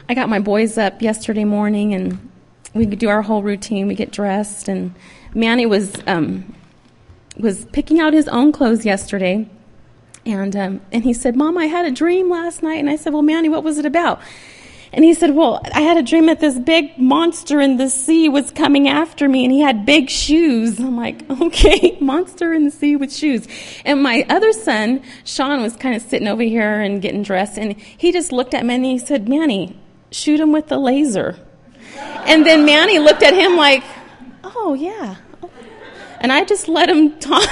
I got my boys up yesterday morning, and we do our whole routine. We get dressed, and Manny was picking out his own clothes yesterday, and he said, "Mom, I had a dream last night." And I said, "Well, Manny, what was it about?" And he said, "Well, I had a dream that this big monster in the sea was coming after me, and he had big shoes." I'm like, "Okay, monster in the sea with shoes." And my other son, Sean, was kind of sitting over here and getting dressed, and he just looked at me and he said, "Manny, shoot him with the laser." And then Manny looked at him like, "Oh, yeah." And I just let him talk.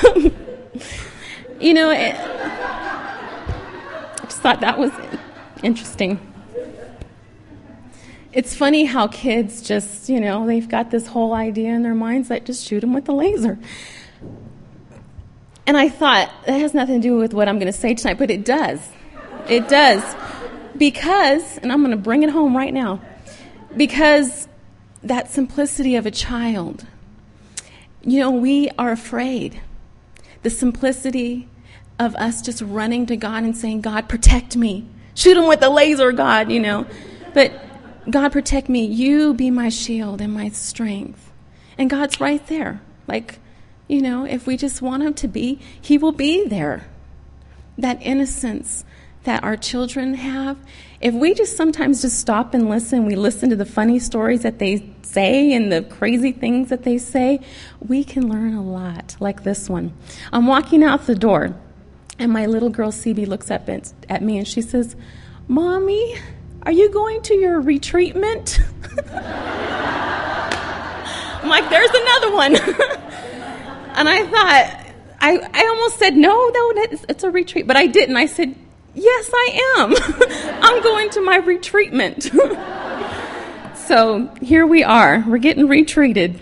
I just thought that was interesting. It's funny how kids just, they've got this whole idea in their minds that just shoot them with a laser. And I thought, that has nothing to do with what I'm going to say tonight, but it does. It does. Because, and I'm going to bring it home right now, because that simplicity of a child, we are afraid. The simplicity of us just running to God and saying, "God, protect me. Shoot him with a laser, God," But God, protect me. You be my shield and my strength. And God's right there. If we just want him to be, he will be there. That innocence that our children have, if we just sometimes just stop and listen, we listen to the funny stories that they say and the crazy things that they say, we can learn a lot, like this one. I'm walking out the door, and my little girl, CB, looks up at me, and she says, "Mommy, are you going to your retreatment?" I'm like, there's another one. And I thought, I almost said, no, it's a retreat. But I didn't. I said, yes, I am. I'm going to my retreatment. So here we are. We're getting retreated.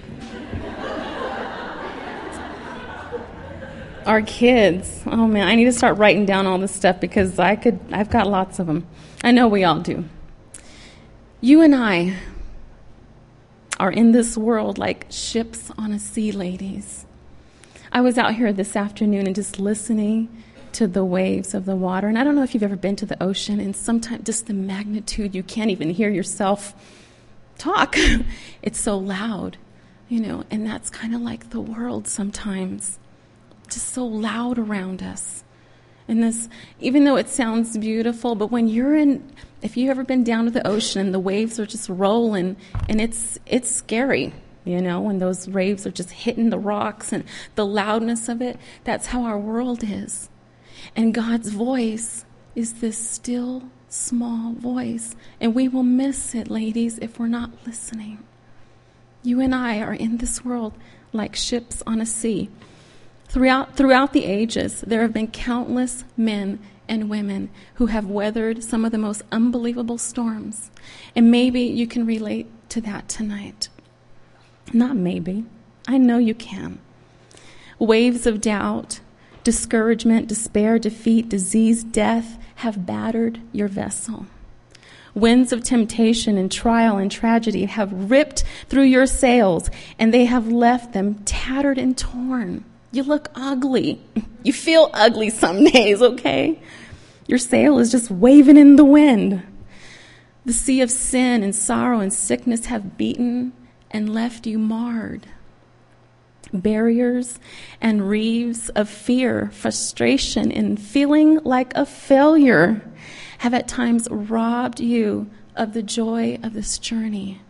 Our kids. Oh, man, I need to start writing down all this stuff because I've got lots of them. I know we all do. You and I are in this world like ships on a sea, ladies. I was out here this afternoon and just listening to the waves of the water. And I don't know if you've ever been to the ocean, and sometimes just the magnitude, you can't even hear yourself talk. It's so loud, and that's kind of like the world sometimes. Just so loud around us. And this, even though it sounds beautiful, but when if you've ever been down to the ocean and the waves are just rolling, and it's scary, when those waves are just hitting the rocks and the loudness of it, that's how our world is. And God's voice is this still, small voice. And we will miss it, ladies, if we're not listening. You and I are in this world like ships on a sea. Throughout the ages, there have been countless men and women who have weathered some of the most unbelievable storms. And maybe you can relate to that tonight. Not maybe. I know you can. Waves of doubt, discouragement, despair, defeat, disease, death have battered your vessel. Winds of temptation and trial and tragedy have ripped through your sails, and they have left them tattered and torn. You look ugly. You feel ugly some days, okay? Your sail is just waving in the wind. The sea of sin and sorrow and sickness have beaten and left you marred. Barriers and reefs of fear, frustration, and feeling like a failure have at times robbed you of the joy of this journey.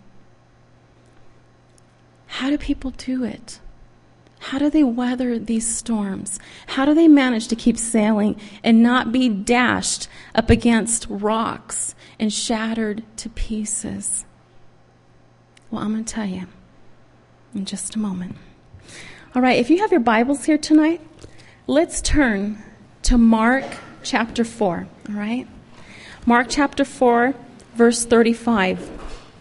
How do people do it? How do they weather these storms? How do they manage to keep sailing and not be dashed up against rocks and shattered to pieces? Well, I'm going to tell you in just a moment. All right, if you have your Bibles here tonight, let's turn to Mark chapter 4, all right? Mark chapter 4, verse 35.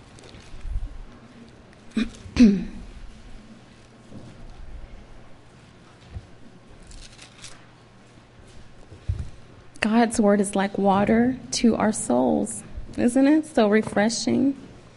God's word is like water to our souls, isn't it? So refreshing.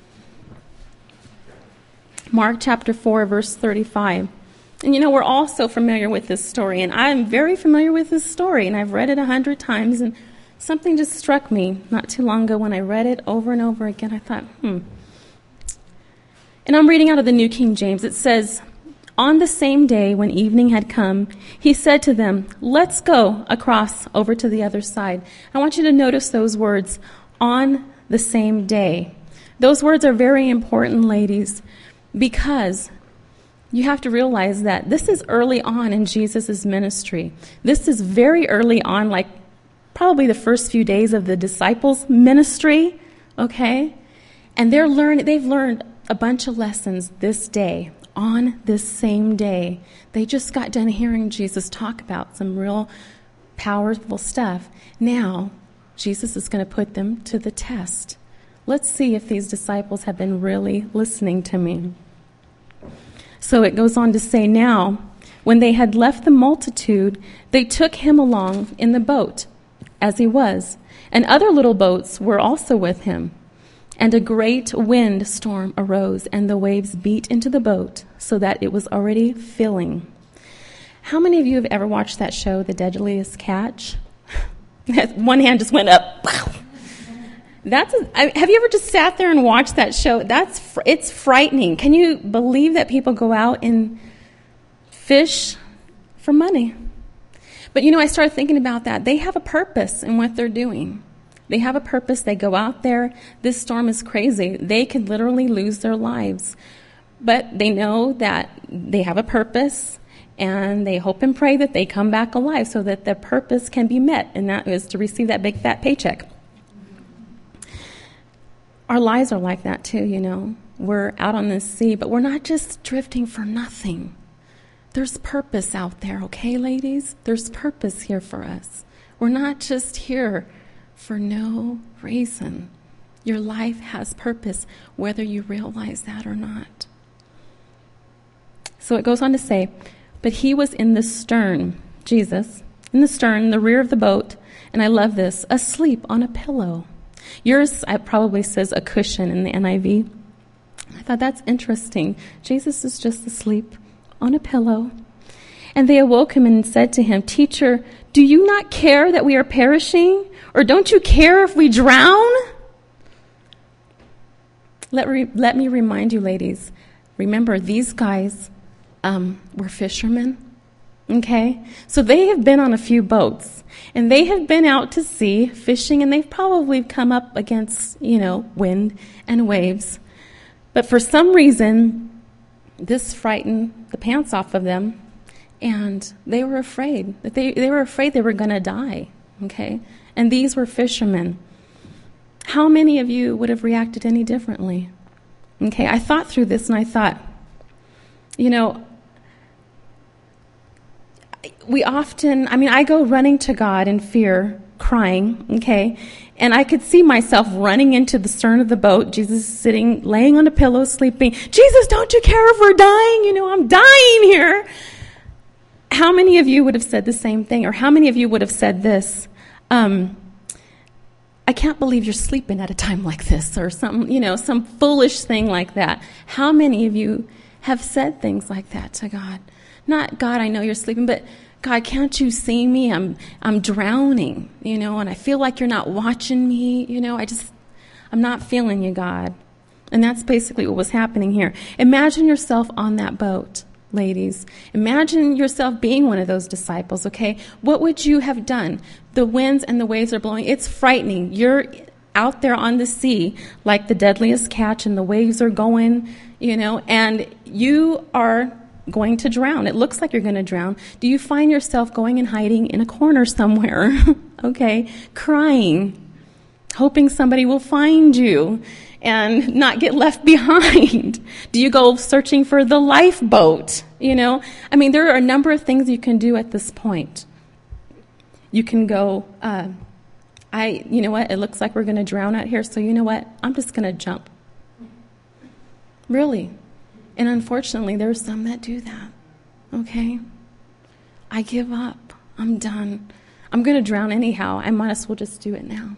Mark chapter 4, verse 35. And we're all so familiar with this story, and I'm very familiar with this story, and I've read it 100 times, and something just struck me not too long ago when I read it over and over again. I thought, And I'm reading out of the New King James. It says, "On the same day when evening had come, he said to them, 'Let's go across over to the other side.'" I want you to notice those words, "on the same day." Those words are very important, ladies, because you have to realize that this is early on in Jesus' ministry. This is very early on, like probably the first few days of the disciples' ministry, okay? And they've learned a bunch of lessons this day, on this same day. They just got done hearing Jesus talk about some real powerful stuff. Now, Jesus is going to put them to the test. Let's see if these disciples have been really listening to me. So it goes on to say, "Now, when they had left the multitude, they took him along in the boat, as he was, and other little boats were also with him. And a great wind storm arose, and the waves beat into the boat, so that it was already filling." How many of you have ever watched that show, The Deadliest Catch? One hand just went up. Have you ever just sat there and watched that show? It's frightening. Can you believe that people go out and fish for money? But I started thinking about that. They have a purpose in what they're doing. They have a purpose. They go out there. This storm is crazy. They could literally lose their lives. But they know that they have a purpose, and they hope and pray that they come back alive so that their purpose can be met, and that is to receive that big fat paycheck. Our lives are like that too, We're out on the sea, but we're not just drifting for nothing. There's purpose out there, okay, ladies? There's purpose here for us. We're not just here for no reason. Your life has purpose, whether you realize that or not. So it goes on to say, "But he was in the stern," Jesus, in the stern, the rear of the boat, and I love this, "asleep on a pillow." Yours probably says a cushion in the NIV. I thought that's interesting. Jesus is just asleep on a pillow. "And they awoke him and said to him, 'Teacher, do you not care that we are perishing? Or don't you care if we drown?'" Let me remind you, ladies, remember these guys were fishermen, okay? So they have been on a few boats, and they have been out to sea fishing, and they've probably come up against, wind and waves. But for some reason, this frightened the pants off of them, and they were afraid that they were afraid they were going to die, okay? And these were fishermen. How many of you would have reacted any differently? Okay, I thought through this, and I thought, we often, I go running to God in fear, crying, okay? And I could see myself running into the stern of the boat, Jesus sitting, laying on a pillow, sleeping. "Jesus, don't you care if we're dying? I'm dying here." How many of you would have said the same thing? Or how many of you would have said this? "I can't believe you're sleeping at a time like this," or something, some foolish thing like that. How many of you have said things like that to God? Not, "God, I know you're sleeping," but, "God, can't you see me? I'm drowning, and I feel like you're not watching me, I'm not feeling you, God." And that's basically what was happening here. Imagine yourself on that boat, ladies. Imagine yourself being one of those disciples, okay? What would you have done? The winds and the waves are blowing. It's frightening. You're out there on the sea like the deadliest catch, and the waves are going, and you are going to drown. It looks like you're going to drown. Do you find yourself going and hiding in a corner somewhere, okay, crying, hoping somebody will find you and not get left behind? Do you go searching for the lifeboat? There are a number of things you can do at this point. You can go, it looks like we're going to drown out here, so I'm just going to jump. Really. And unfortunately, there are some that do that, okay? I give up. I'm done. I'm going to drown anyhow. I might as well just do it now.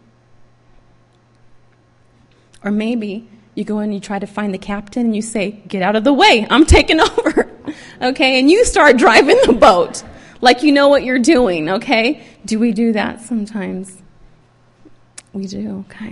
Or maybe you go and you try to find the captain and you say, "Get out of the way. I'm taking over." Okay? And you start driving the boat like you know what you're doing, okay? Do we do that sometimes? We do, okay.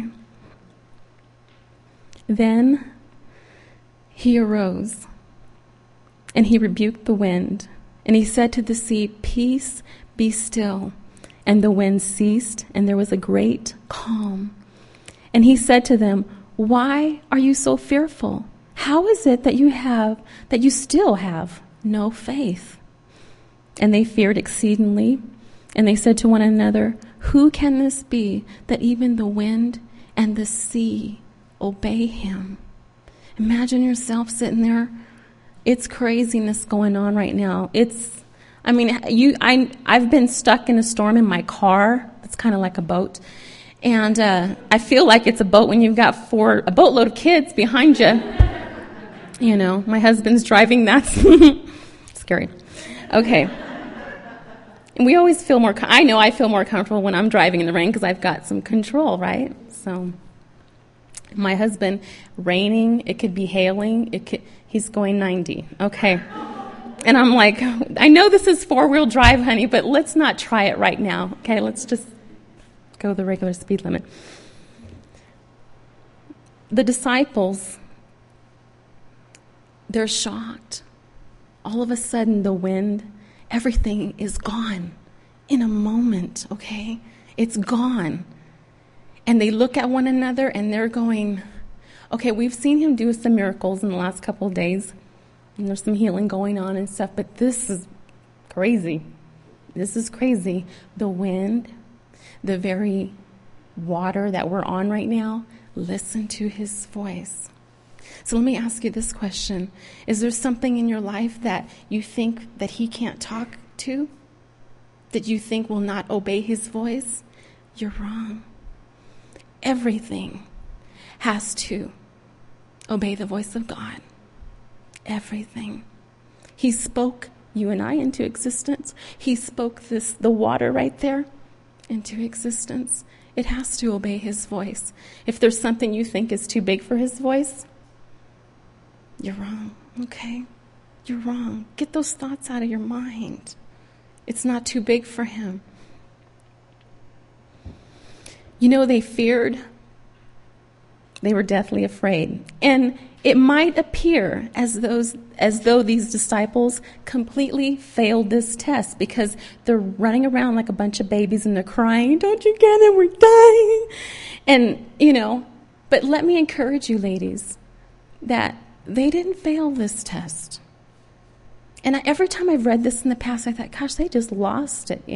Then he arose, and he rebuked the wind, and he said to the sea, "Peace, be still." And the wind ceased, and there was a great calm. And he said to them, "Why are you so fearful? How is it that you still have no faith?" And they feared exceedingly, and they said to one another, "Who can this be that even the wind and the sea obey him?" Imagine yourself sitting there. It's craziness going on right now. I've been stuck in a storm in my car. It's kind of like a boat. And I feel like it's a boat when you've got a boatload of kids behind you. You know, my husband's driving. That's scary. Okay. And we always feel I feel more comfortable when I'm driving in the rain because I've got some control, right? So my husband, raining, it could be hailing, he's going 90. Okay. And I'm like, I know this is 4-wheel drive, honey, but let's not try it right now. Okay, let's just go the regular speed limit. The disciples, they're shocked. All of a sudden, the wind, everything is gone in a moment, okay? It's gone. And they look at one another and they're going, okay, we've seen him do some miracles in the last couple of days. And there's some healing going on and stuff, but this is crazy. This is crazy. The wind, the very water that we're on right now, listen to his voice. So let me ask you this question. Is there something in your life that you think that he can't talk to? That you think will not obey his voice? You're wrong. Everything has to obey the voice of God. Everything. He spoke you and I into existence. He spoke the water right there into existence. It has to obey his voice. If there's something you think is too big for his voice, you're wrong, okay? You're wrong. Get those thoughts out of your mind. It's not too big for him. You know, they feared. They were deathly afraid. And it might appear as though these disciples completely failed this test because they're running around like a bunch of babies and they're crying, "Don't you get it? We're dying." And, but let me encourage you, ladies, that they didn't fail this test. And every time I've read this in the past, I thought, gosh, they just lost it,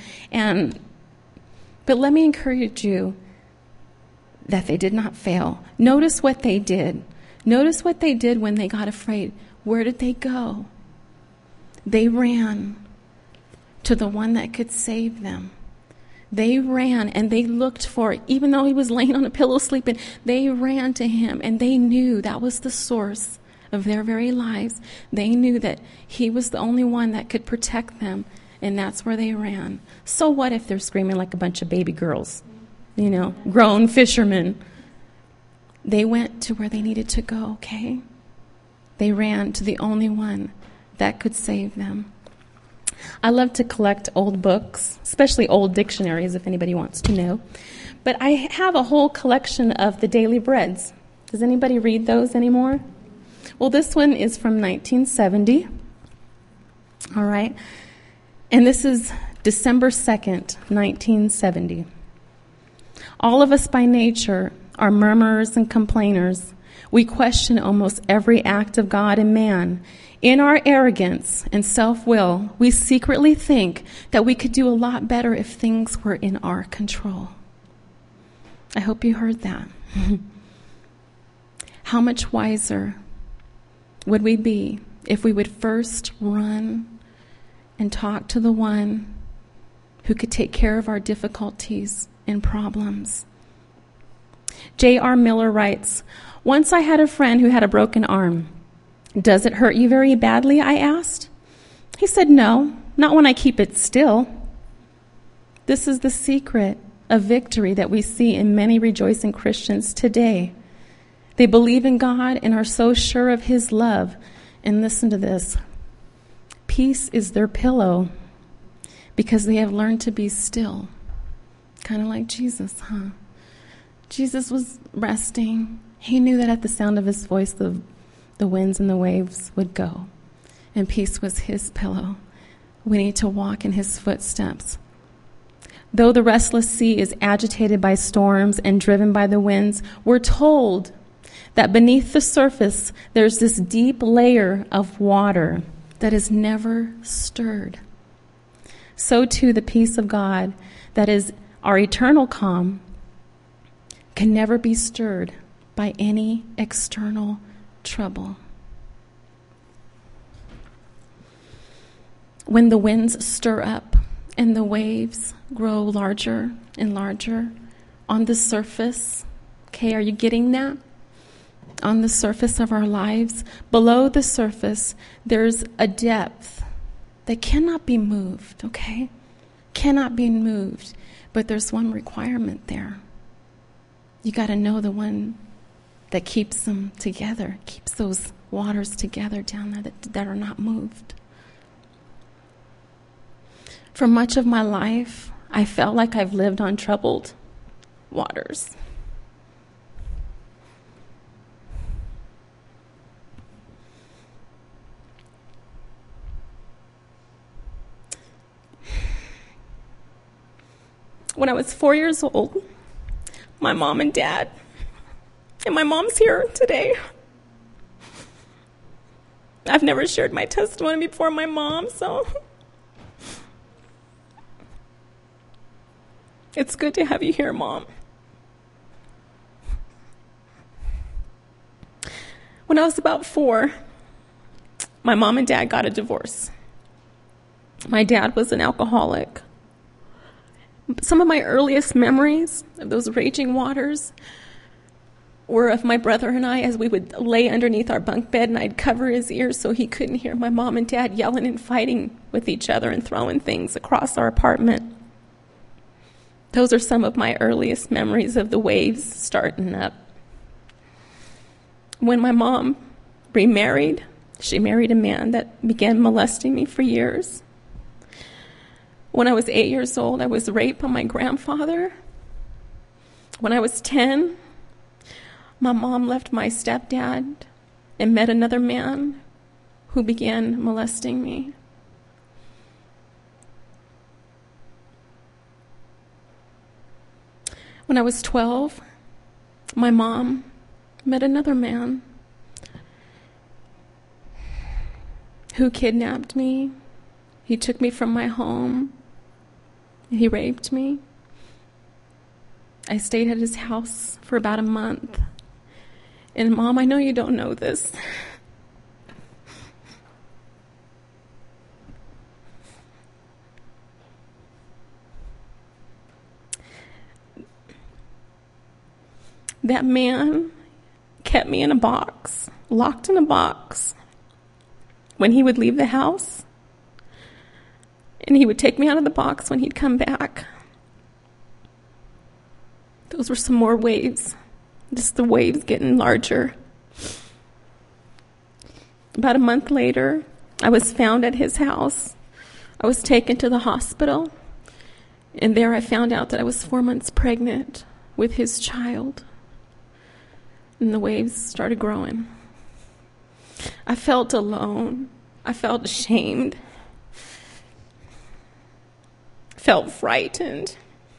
But let me encourage you that they did not fail. Notice what they did. Notice what they did when they got afraid. Where did they go? They ran to the one that could save them. They ran and they looked for, even though he was laying on a pillow sleeping, they ran to him and they knew that was the source of their very lives. They knew that he was the only one that could protect them, and that's where they ran. So what if they're screaming like a bunch of baby girls? Grown fishermen. They went to where they needed to go, okay? They ran to the only one that could save them. I love to collect old books, especially old dictionaries, if anybody wants to know. But I have a whole collection of the Daily Breads. Does anybody read those anymore? Well, this one is from 1970. All right. And this is December 2nd, 1970. All of us by nature are murmurers and complainers. We question almost every act of God and man. In our arrogance and self-will, we secretly think that we could do a lot better if things were in our control. I hope you heard that. How much wiser would we be if we would first run and talk to the one who could take care of our difficulties and problems? J.R. Miller writes, "Once I had a friend who had a broken arm. 'Does it hurt you very badly?' I asked. He said, 'No, not when I keep it still.' This is the secret of victory that we see in many rejoicing Christians today. They believe in God and are so sure of his love. And listen to this. Peace is their pillow because they have learned to be still." Kind of like Jesus, huh? Jesus was resting. He knew that at the sound of his voice, the winds and the waves would go, and peace was his pillow. We need to walk in his footsteps. Though the restless sea is agitated by storms and driven by the winds, we're told that beneath the surface, there's this deep layer of water that is never stirred. So too, the peace of God, that is our eternal calm, can never be stirred by any external trouble. When the winds stir up and the waves grow larger and larger on the surface, okay, are you getting that? On the surface of our lives, below the surface, there's a depth that cannot be moved, okay? Cannot be moved, but there's one requirement there. You got to know the one that keeps them together, keeps those waters together down there that are not moved. For much of my life, I felt like I've lived on troubled waters. When I was 4 years old, my mom and dad, and my mom's here today. I've never shared my testimony before my mom, so it's good to have you here, Mom. When I was about 4, my mom and dad got a divorce. My dad was an alcoholic. Some of my earliest memories of those raging waters were of my brother and I as we would lay underneath our bunk bed, and I'd cover his ears so he couldn't hear my mom and dad yelling and fighting with each other and throwing things across our apartment. Those are some of my earliest memories of the waves starting up. When my mom remarried, she married a man that began molesting me for years. When I was 8 years old, I was raped by my grandfather. When I was 10, my mom left my stepdad and met another man who began molesting me. When I was 12, my mom met another man who kidnapped me. He took me from my home. He raped me. I stayed at his house for about a month. And Mom, I know you don't know this. That man kept me in a box, locked in a box, when he would leave the house. And he would take me out of the box when he'd come back. Those were some more waves. Just the waves getting larger. About a month later, I was found at his house. I was taken to the hospital. And there I found out that I was 4 months pregnant with his child. And the waves started growing. I felt alone. I felt ashamed. Felt frightened.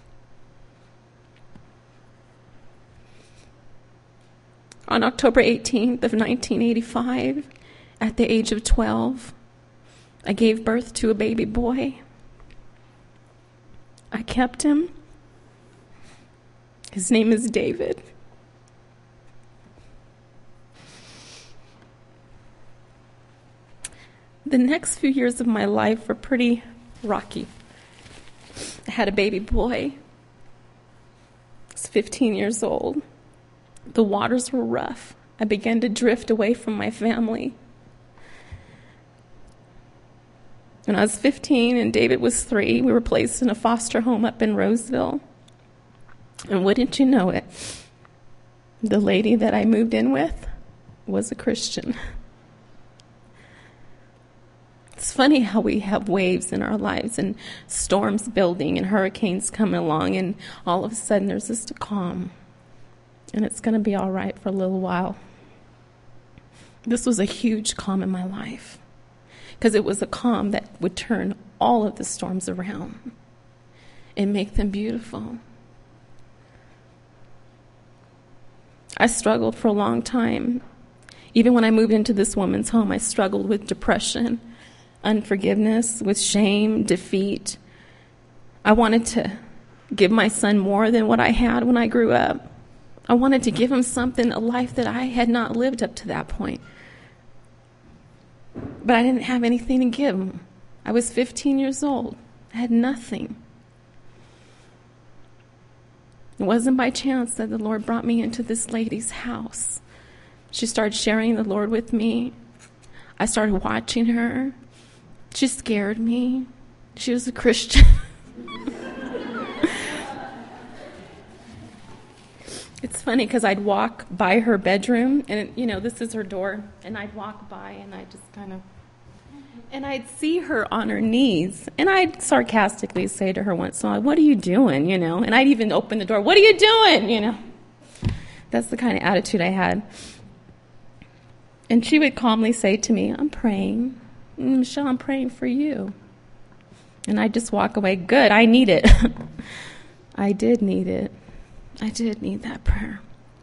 On October 18th of 1985, at the age of 12, I gave birth to a baby boy. I kept him. His name is David. The next few years of my life were pretty rocky. I had a baby boy. I was 15 years old. The waters were rough. I began to drift away from my family. When I was 15 and David was 3, we were placed in a foster home up in Roseville. And wouldn't you know it, the lady that I moved in with was a Christian. It's funny how we have waves in our lives and storms building and hurricanes coming along, and all of a sudden there's just a calm. and it's going to be all right for a little while. This was a huge calm in my life, because it was a calm that would turn all of the storms around and make them beautiful. I struggled for a long time. Even when I moved into this woman's home, I struggled with depression, unforgiveness, with shame, defeat. I wanted to give my son more than what I had when I grew up. I wanted to give him something, a life that I had not lived up to that point. But I didn't have anything to give him. I was 15 years old. I had nothing. It wasn't by chance that the Lord brought me into this lady's house. She started sharing the Lord with me. I started watching her. She scared me. She was a Christian. It's funny because I'd walk by her bedroom, and this is her door, and I'd walk by and I'd just and I'd see her on her knees, and I'd sarcastically say to her once in a while, "What are you doing?" And I'd even open the door, "What are you doing?" That's the kind of attitude I had. And she would calmly say to me, "I'm praying. Michelle, I'm praying for you." And I'd just walk away. Good, I need it. I did need it. I did need that prayer.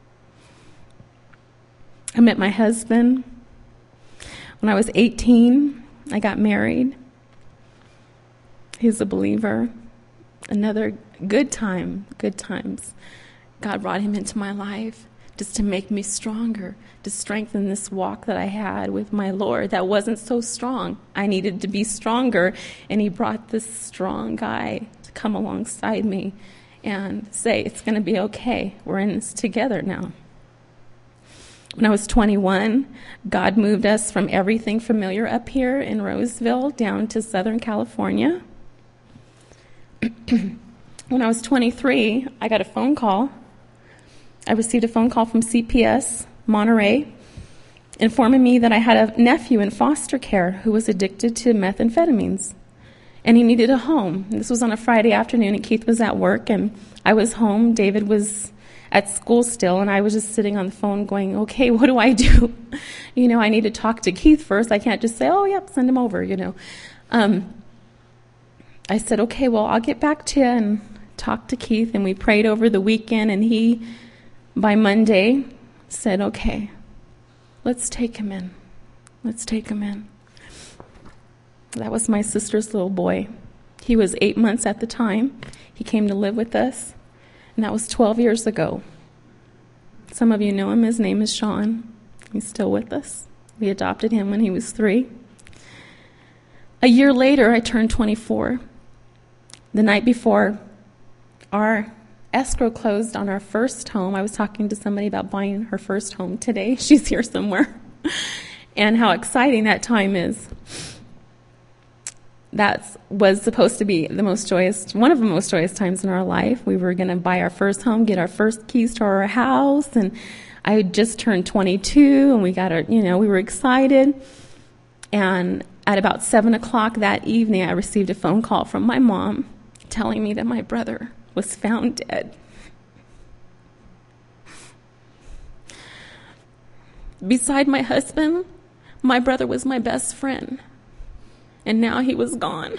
I met my husband when I was 18. I got married. He's a believer. Another good times. God brought him into my life just to make me stronger, to strengthen this walk that I had with my Lord that wasn't so strong. I needed to be stronger, and he brought this strong guy to come alongside me and say, "It's going to be okay. We're in this together now." When I was 21, God moved us from everything familiar up here in Roseville down to Southern California. When I was 23, I got a phone call. I received a phone call from CPS Monterey informing me that I had a nephew in foster care who was addicted to methamphetamines, and he needed a home. This was on a Friday afternoon, and Keith was at work, and I was home. David was at school still, and I was just sitting on the phone going, "Okay, what do I do?" I need to talk to Keith first. I can't just say, "Oh, yep, send him over," I said, "Okay, well, I'll get back to you," and talked to Keith, and we prayed over the weekend, and he, by Monday, said, "Okay, let's take him in. Let's take him in." That was my sister's little boy. He was 8 months at the time. He came to live with us, and that was 12 years ago. Some of you know him. His name is Sean. He's still with us. We adopted him when he was 3. A year later, I turned 24. The night before our escrow closed on our first home, I was talking to somebody about buying her first home today. She's here somewhere. And how exciting that time is. That was supposed to be one of the most joyous times in our life. We were going to buy our first home, get our first keys to our house, and I had just turned 22, and we were excited. And at about 7 o'clock that evening, I received a phone call from my mom telling me that my brother was found dead. Beside my husband, my brother was my best friend. And now he was gone.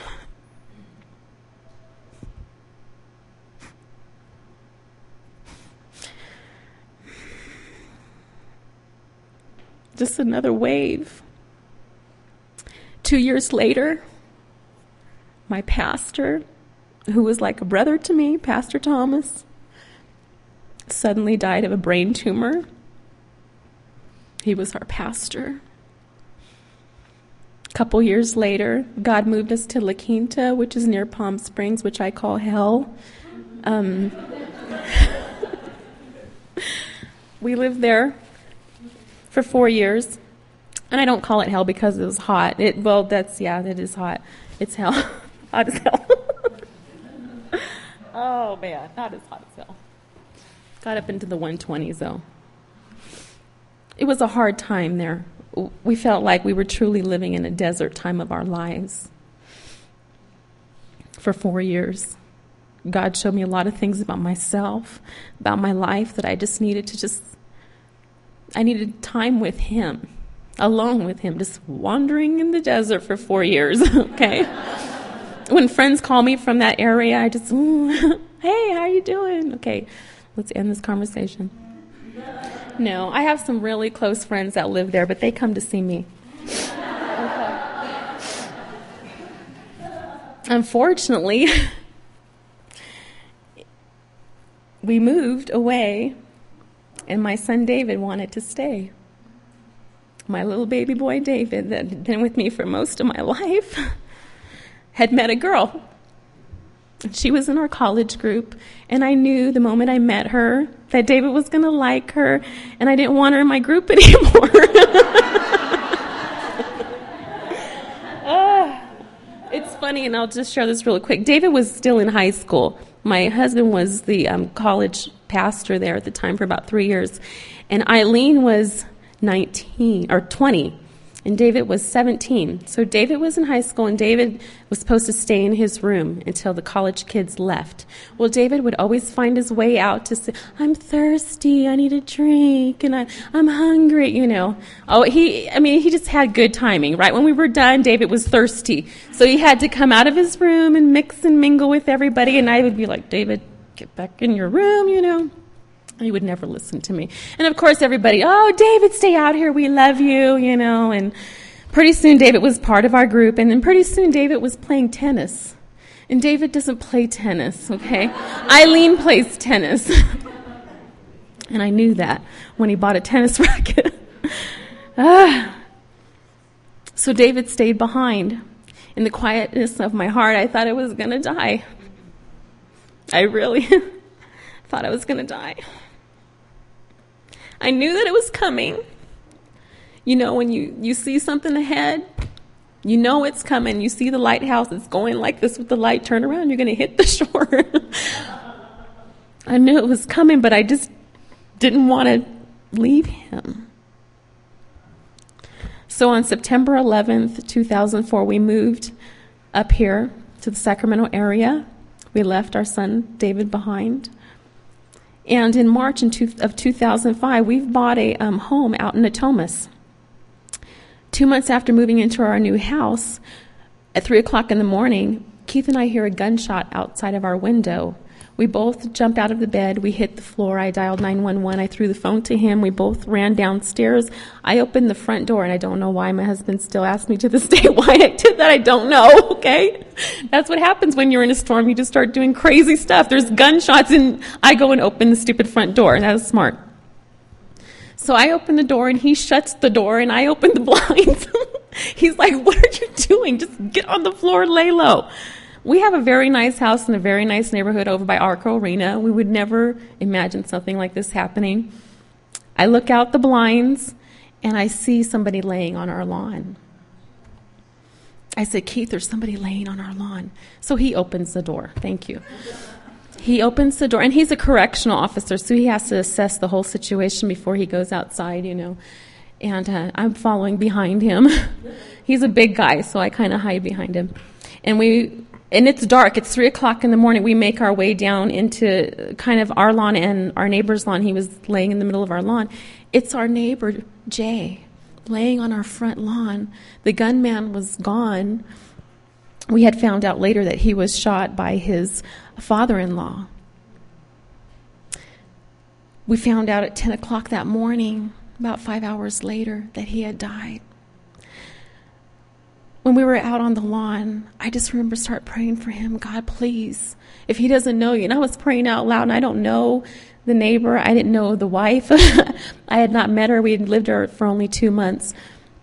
Just another wave. 2 years later, my pastor, who was like a brother to me, Pastor Thomas, suddenly died of a brain tumor. He was our pastor. A couple years later, God moved us to La Quinta, which is near Palm Springs, which I call hell. We lived there for 4 years, and I don't call it hell because it was hot. It is hot. It's hell. Hot as hell. Oh, man, not as hot as hell. Got up into the 120s, though. It was a hard time there. We felt like we were truly living in a desert time of our lives for 4 years. God showed me a lot of things about myself, about my life, that I just needed I needed time with him, alone with him, just wandering in the desert for 4 years, okay? When friends call me from that area, I just, hey, how are you doing? Okay, let's end this conversation. No, I have some really close friends that live there, but they come to see me. Okay. Unfortunately, we moved away, and my son David wanted to stay. My little baby boy David, that had been with me for most of my life, had met a girl. She was in our college group, and I knew the moment I met her that David was going to like her, and I didn't want her in my group anymore. It's funny, and I'll just share this really quick. David was still in high school. My husband was the college pastor there at the time for about 3 years, and Eileen was 19 or 20. And David was 17. So David was in high school, and David was supposed to stay in his room until the college kids left. Well, David would always find his way out to say, I'm thirsty, I need a drink, and I'm hungry, you know. He just had good timing. Right when we were done, David was thirsty. So he had to come out of his room and mix and mingle with everybody, and I would be like, David, get back in your room, you know. He would never listen to me. And of course everybody, oh, David, stay out here, we love you, you know. And pretty soon David was part of our group, and then pretty soon David was playing tennis. And David doesn't play tennis, okay? Eileen plays tennis. And I knew that when he bought a tennis racket. So David stayed behind. In the quietness of my heart, I thought I was going to die. I really thought I was going to die. I knew that it was coming. You know, when you see something ahead, you know it's coming. You see the lighthouse, it's going like this with the light, turn around, you're going to hit the shore. I knew it was coming, but I just didn't want to leave him. So on September 11th, 2004, we moved up here to the Sacramento area. We left our son David behind. And in March of 2005, we've bought a home out in Natomas. 2 months after moving into our new house, at 3 o'clock in the morning, Keith and I hear a gunshot outside of our window. We both jumped out of the bed. We hit the floor. I dialed 911. I threw the phone to him. We both ran downstairs. I opened the front door, and I don't know why. My husband still asks me to this day why I did that. I don't know, okay? That's what happens when you're in a storm. You just start doing crazy stuff. There's gunshots, and I go and open the stupid front door. That was smart. So I open the door, and he shuts the door, and I open the blinds. He's like, what are you doing? Just get on the floor, lay low. We have a very nice house in a very nice neighborhood over by Arco Arena. We would never imagine something like this happening. I look out the blinds, and I see somebody laying on our lawn. I said, Keith, there's somebody laying on our lawn. So he opens the door. Thank you. He opens the door, and he's a correctional officer, so he has to assess the whole situation before he goes outside, you know. And I'm following behind him. He's a big guy, so I kind of hide behind him. And it's dark. It's 3 o'clock in the morning. We make our way down into kind of our lawn and our neighbor's lawn. He was laying in the middle of our lawn. It's our neighbor, Jay, laying on our front lawn. The gunman was gone. We had found out later that he was shot by his father-in-law. We found out at 10 o'clock that morning, about 5 hours later, that he had died. When we were out on the lawn, I just remember start praying for him. God, please, if he doesn't know you. And I was praying out loud, and I don't know the neighbor. I didn't know the wife. I had not met her. We had lived her for only 2 months.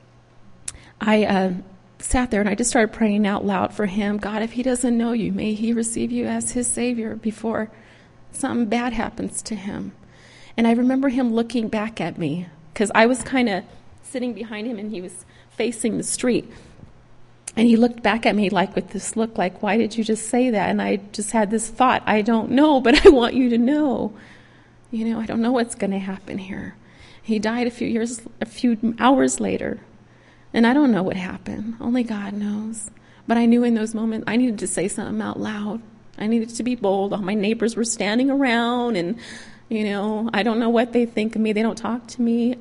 I sat there, and I just started praying out loud for him. God, if he doesn't know you, may he receive you as his Savior before something bad happens to him. And I remember him looking back at me, because I was kind of sitting behind him, and he was facing the street. And he looked back at me like with this look like, why did you just say that? And I just had this thought, I don't know, but I want you to know. You know, I don't know what's going to happen here. He died a few hours later. And I don't know what happened. Only God knows. But I knew in those moments I needed to say something out loud. I needed to be bold. All my neighbors were standing around, and, I don't know what they think of me. They don't talk to me.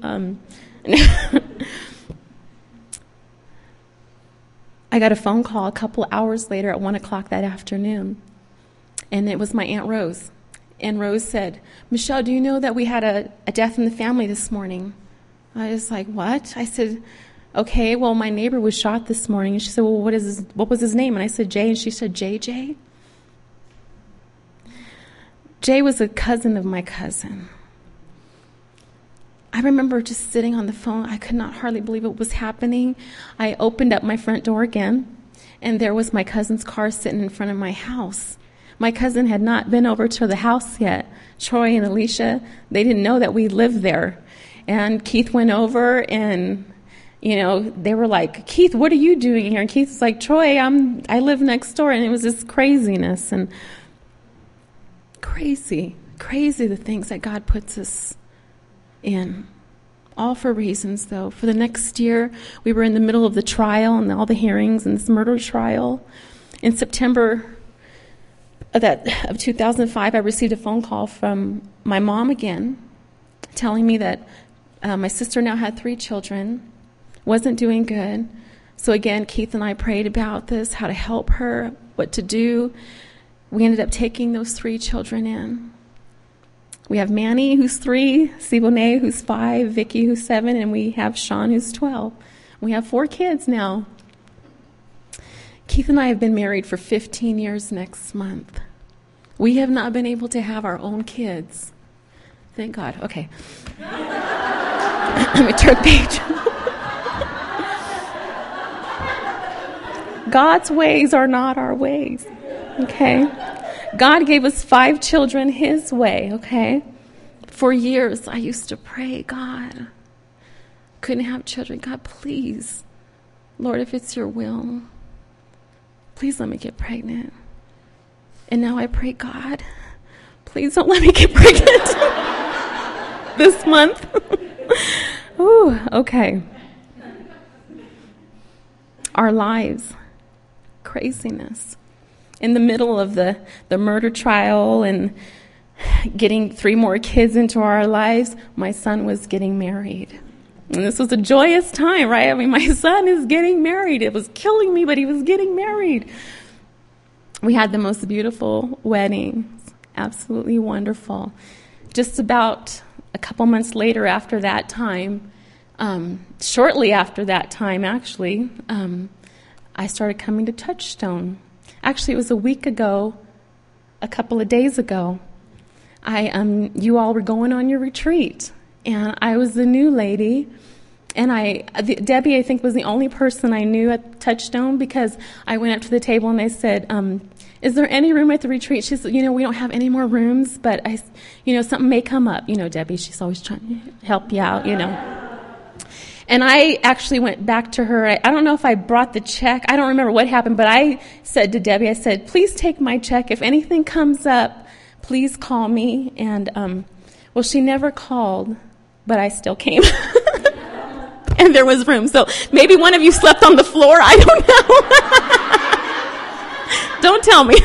I got a phone call a couple hours later at 1 o'clock that afternoon, and it was my Aunt Rose. And Rose said, "Michelle, do you know that we had a death in the family this morning?" I was like, "What?" I said, "Okay, well, my neighbor was shot this morning." And she said, "Well, what was his name?" And I said, "Jay." And she said, "JJ?" Jay was a cousin of my cousin. I remember just sitting on the phone. I could not hardly believe what was happening. I opened up my front door again, and there was my cousin's car sitting in front of my house. My cousin had not been over to the house yet. Troy and Alicia, they didn't know that we lived there. And Keith went over, and, they were like, "Keith, what are you doing here?" And Keith was like, "Troy, I live next door." And it was this craziness, and crazy the things that God puts us in. All for reasons, though. For the next year, we were in the middle of the trial and all the hearings and this murder trial. In September of 2005, I received a phone call from my mom again, telling me that my sister now had 3 children, wasn't doing good. So again, Keith and I prayed about this, how to help her, what to do. We ended up taking those 3 children in. We have Manny, who's 3, Siboney, who's 5, Vicky, who's 7, and we have Sean, who's 12. We have 4 kids now. Keith and I have been married for 15 years next month. We have not been able to have our own kids. Thank God. Okay. Let me turn page. God's ways are not our ways. Okay? God gave us 5 children His way, okay? For years, I used to pray, "God, couldn't have children. God, please, Lord, if it's your will, please let me get pregnant." And now I pray, "God, please don't let me get pregnant this month." Ooh, okay. Our lives, craziness. In the middle of the murder trial and getting 3 more kids into our lives, my son was getting married. And this was a joyous time, right? I mean, my son is getting married. It was killing me, but he was getting married. We had the most beautiful wedding. Absolutely wonderful. Just about a couple months later after that time, shortly after that time, actually, I started coming to Touchstone. Actually, it was a week ago, a couple of days ago. You all were going on your retreat, and I was the new lady. And Debbie, I think, was the only person I knew at Touchstone, because I went up to the table and I said, "Is there any room at the retreat?" She said, "We don't have any more rooms, but something may come up." Debbie, she's always trying to help you out, And I actually went back to her. I don't know if I brought the check. I don't remember what happened, but I said to Debbie, I said, "Please take my check. If anything comes up, please call me." And, well, she never called, but I still came. And there was room. So maybe one of you slept on the floor. I don't know. Don't tell me.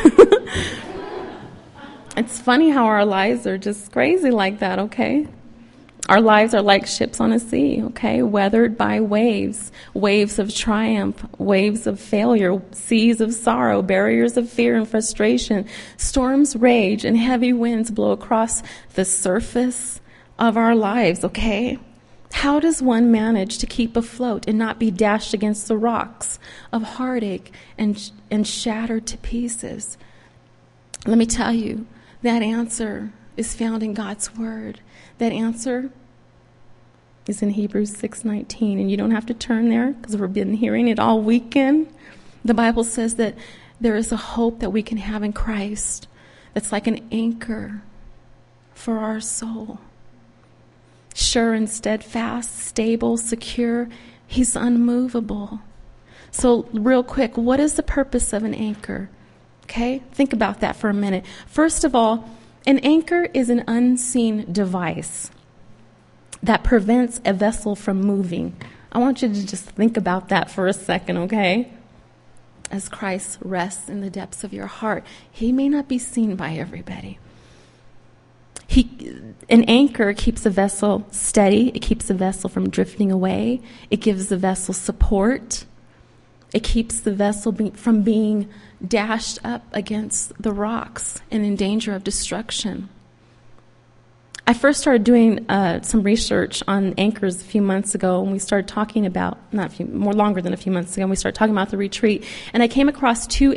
It's funny how our lives are just crazy like that, okay? Our lives are like ships on a sea, okay? Weathered by waves, waves of triumph, waves of failure, seas of sorrow, barriers of fear and frustration. Storms rage and heavy winds blow across the surface of our lives, okay? How does one manage to keep afloat and not be dashed against the rocks of heartache and shattered to pieces? Let me tell you, that answer is found in God's Word. That answer is in Hebrews 6:19, and you don't have to turn there because we've been hearing it all weekend. The Bible says that there is a hope that we can have in Christ that's like an anchor for our soul. Sure and steadfast, stable, secure. He's unmovable. So real quick, what is the purpose of an anchor? Okay, think about that for a minute. First of all, an anchor is an unseen device that prevents a vessel from moving. I want you to just think about that for a second, okay? as Christ rests in the depths of your heart. He may not be seen by everybody. An anchor keeps a vessel steady. It keeps the vessel from drifting away. It gives the vessel support. It keeps the vessel from being dashed up against the rocks and in danger of destruction. I first started doing some research on anchors a few months ago, and we started talking about, more longer than a few months ago, and we started talking about the retreat, and I came across two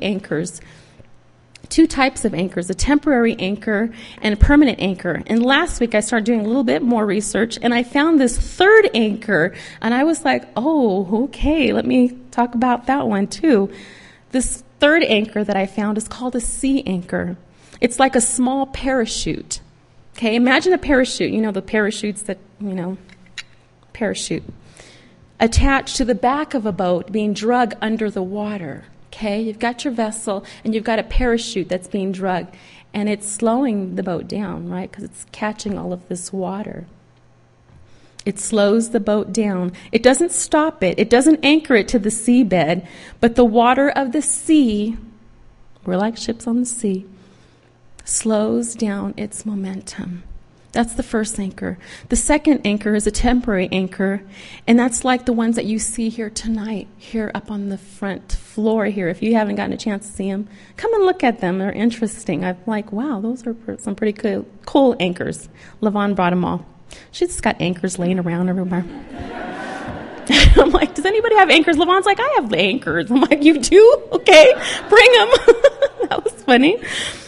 types of anchors, a temporary anchor and a permanent anchor. And last week I started doing a little bit more research, and I found this third anchor, and I was like, oh, okay, let me talk about that one too. This third anchor that I found is called a sea anchor. It's like a small parachute. Okay, imagine a parachute, the parachutes that, parachute, attached to the back of a boat being dragged under the water. Okay, you've got your vessel and you've got a parachute that's being dragged, and it's slowing the boat down, right? Because it's catching all of this water. It slows the boat down. It doesn't stop it. It doesn't anchor it to the seabed, but the water of the sea, we're like ships on the sea, slows down its momentum. That's the first anchor. The second anchor is a temporary anchor, and that's like the ones that you see here tonight, here up on the front floor here. If you haven't gotten a chance to see them, come and look at them. They're interesting. I'm like, wow, those are some pretty cool anchors. LaVon brought them all. She's just got anchors laying around everywhere. I'm like, does anybody have anchors? LaVon's like, I have anchors. I'm like, you do? Okay, bring them. That was funny.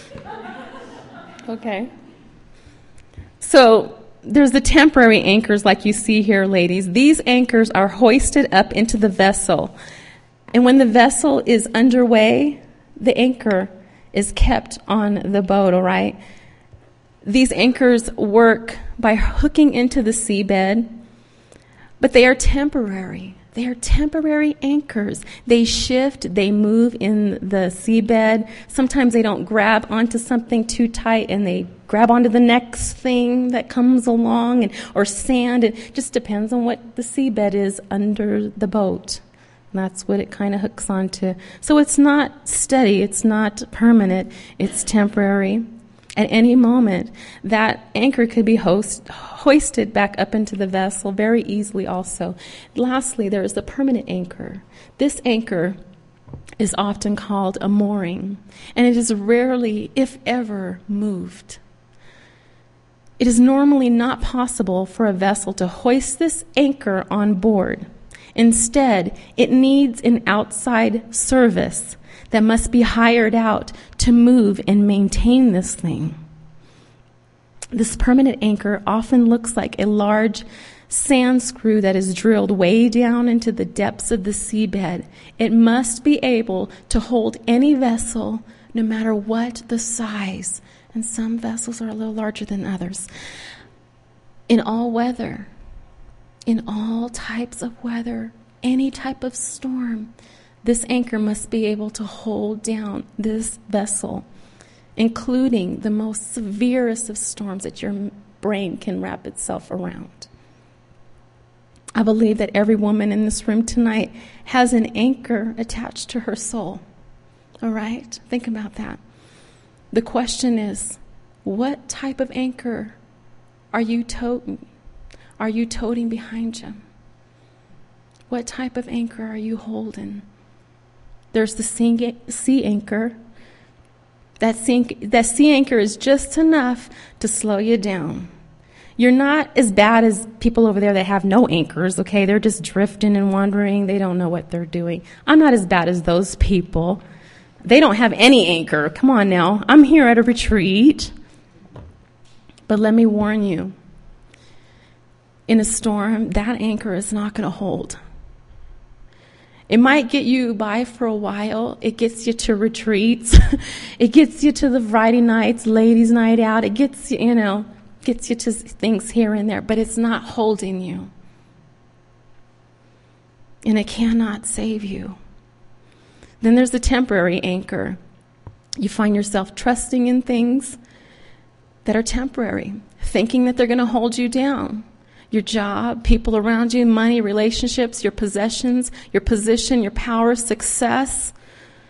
Okay. So there's the temporary anchors like you see here, ladies. These anchors are hoisted up into the vessel. And when the vessel is underway, the anchor is kept on the boat, all right? These anchors work by hooking into the seabed, but they are temporary. They are temporary anchors. They shift, they move in the seabed. Sometimes they don't grab onto something too tight and they grab onto the next thing that comes along or sand. It just depends on what the seabed is under the boat. And that's what it kind of hooks onto. So it's not steady, it's not permanent, it's temporary. At any moment, that anchor could be hoisted back up into the vessel very easily also. Lastly, there is the permanent anchor. This anchor is often called a mooring, and it is rarely, if ever, moved. It is normally not possible for a vessel to hoist this anchor on board. Instead, it needs an outside service that must be hired out to move and maintain this thing. This permanent anchor often looks like a large sand screw that is drilled way down into the depths of the seabed. It must be able to hold any vessel, no matter what the size. And some vessels are a little larger than others. In all weather, in all types of weather, any type of storm, this anchor must be able to hold down this vessel, including the most severest of storms that your brain can wrap itself around. I believe that every woman in this room tonight has an anchor attached to her soul. All right? Think about that. The question is, what type of anchor are you toting? Are you toting behind you? What type of anchor are you holding? There's the sea anchor. That sea anchor is just enough to slow you down. You're not as bad as people over there that have no anchors, okay? They're just drifting and wandering. They don't know what they're doing. I'm not as bad as those people. They don't have any anchor. Come on now. I'm here at a retreat. But let me warn you, in a storm, that anchor is not going to hold. It might get you by for a while. It gets you to retreats. It gets you to the Friday nights, ladies' night out. It gets you, gets you to things here and there, but it's not holding you. And it cannot save you. Then there's the temporary anchor. You find yourself trusting in things that are temporary, thinking that they're going to hold you down. Your job, people around you, money, relationships, your possessions, your position, your power, success.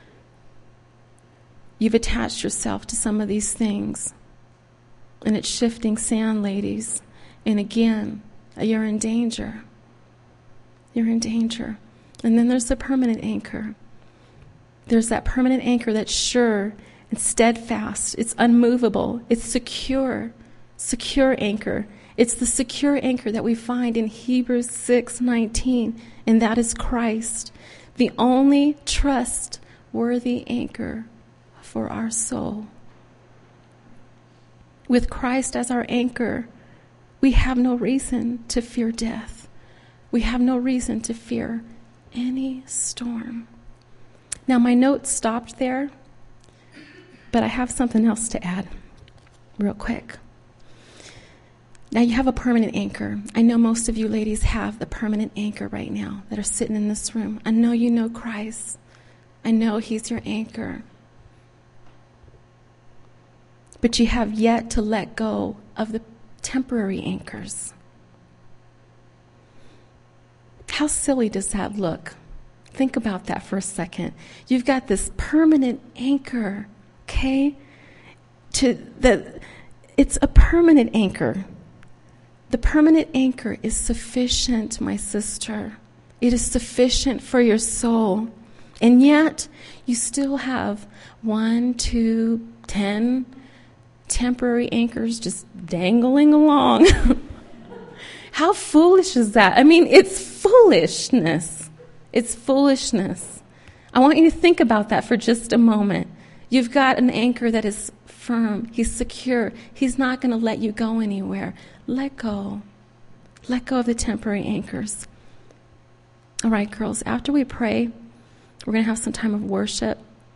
You've attached yourself to some of these things. And it's shifting sand, ladies. And again, you're in danger. You're in danger. And then there's the permanent anchor. There's that permanent anchor that's sure and steadfast. It's unmovable. It's secure. Secure anchor. It's the secure anchor that we find in Hebrews 6:19, and that is Christ, the only trustworthy anchor for our soul. With Christ as our anchor, we have no reason to fear death. We have no reason to fear any storm. Now, my notes stopped there, but I have something else to add real quick. Now, you have a permanent anchor. I know most of you ladies have the permanent anchor right now that are sitting in this room. I know you know Christ. I know he's your anchor. But you have yet to let go of the temporary anchors. How silly does that look? Think about that for a second. You've got this permanent anchor, okay? It's a permanent anchor. The permanent anchor is sufficient, my sister. It is sufficient for your soul. And yet, you still have 1, 2, 10 temporary anchors just dangling along. How foolish is that? I mean, it's foolishness. It's foolishness. I want you to think about that for just a moment. You've got an anchor that is firm. He's secure. He's not going to let you go anywhere. Let go. Let go of the temporary anchors. All right, girls, after we pray, we're going to have some time of worship.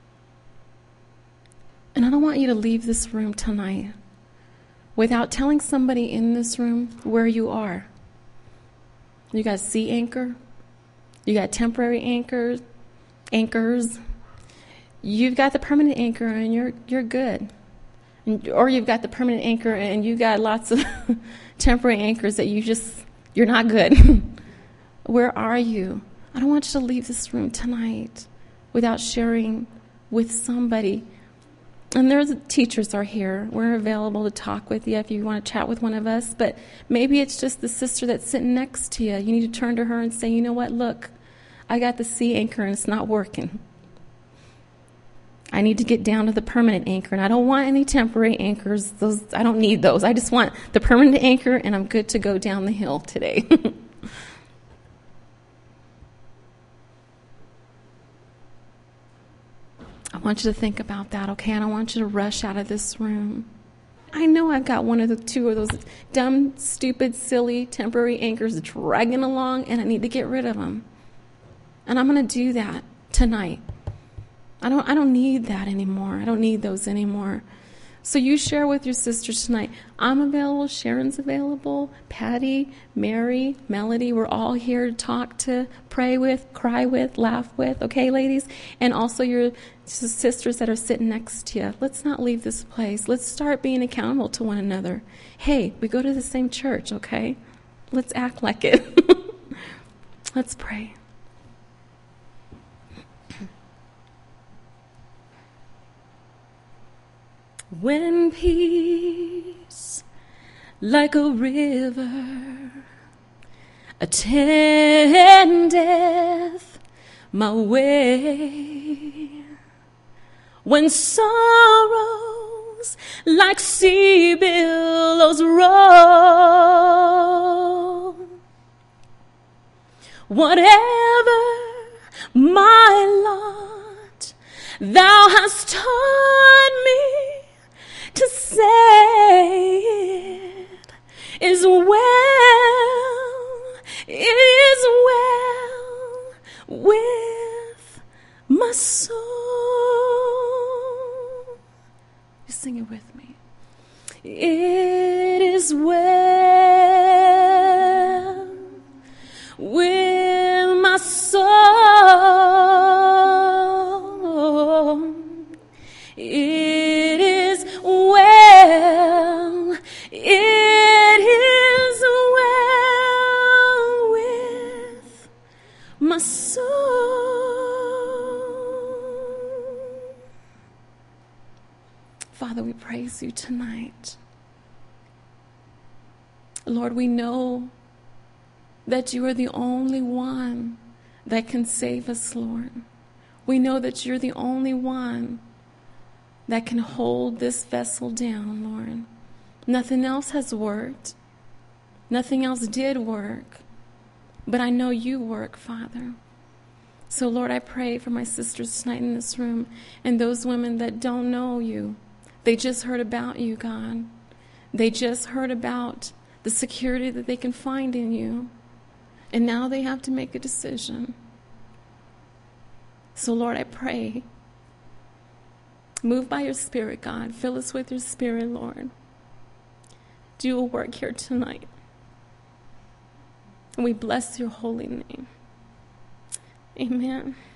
And I don't want you to leave this room tonight without telling somebody in this room where you are. You got sea anchor. You got temporary anchors. You've got the permanent anchor and you're good. Or you've got the permanent anchor and you got lots of temporary anchors that you're not good. Where are you? I don't want you to leave this room tonight without sharing with somebody. And the teachers are here. We're available to talk with you if you want to chat with one of us. But maybe it's just the sister that's sitting next to you. You need to turn to her and say, you know what, look, I got the sea anchor and it's not working. I need to get down to the permanent anchor. And I don't want any temporary anchors. I don't need those. I just want the permanent anchor and I'm good to go down the hill today. I want you to think about that, okay? I don't want you to rush out of this room. I know I've got one of the two of those dumb, stupid, silly, temporary anchors dragging along, and I need to get rid of them. And I'm going to do that tonight. I don't need that anymore. I don't need those anymore. So you share with your sisters tonight. I'm available. Sharon's available. Patty, Mary, Melody. We're all here to talk to, pray with, cry with, laugh with. Okay, ladies? And also your sisters that are sitting next to you. Let's not leave this place. Let's start being accountable to one another. Hey, we go to the same church, okay? Let's act like it. Let's pray. When peace, like a river, attendeth my way, when sorrows like sea billows roll, whatever my lot, thou hast taught me to say it is well with my soul. You sing it with me. It is well with my soul. It is well. It is well with my soul. Father, we praise you tonight. Lord, we know that you are the only one that can save us, Lord. We know that you're the only one that can hold this vessel down, Lord. Nothing else has worked. Nothing else did work. But I know you work, Father. So, Lord, I pray for my sisters tonight in this room and those women that don't know you. They just heard about you, God. They just heard about the security that they can find in you. And now they have to make a decision. So, Lord, I pray. Move by your Spirit, God. Fill us with your Spirit, Lord. Do a work here tonight. And we bless your holy name. Amen.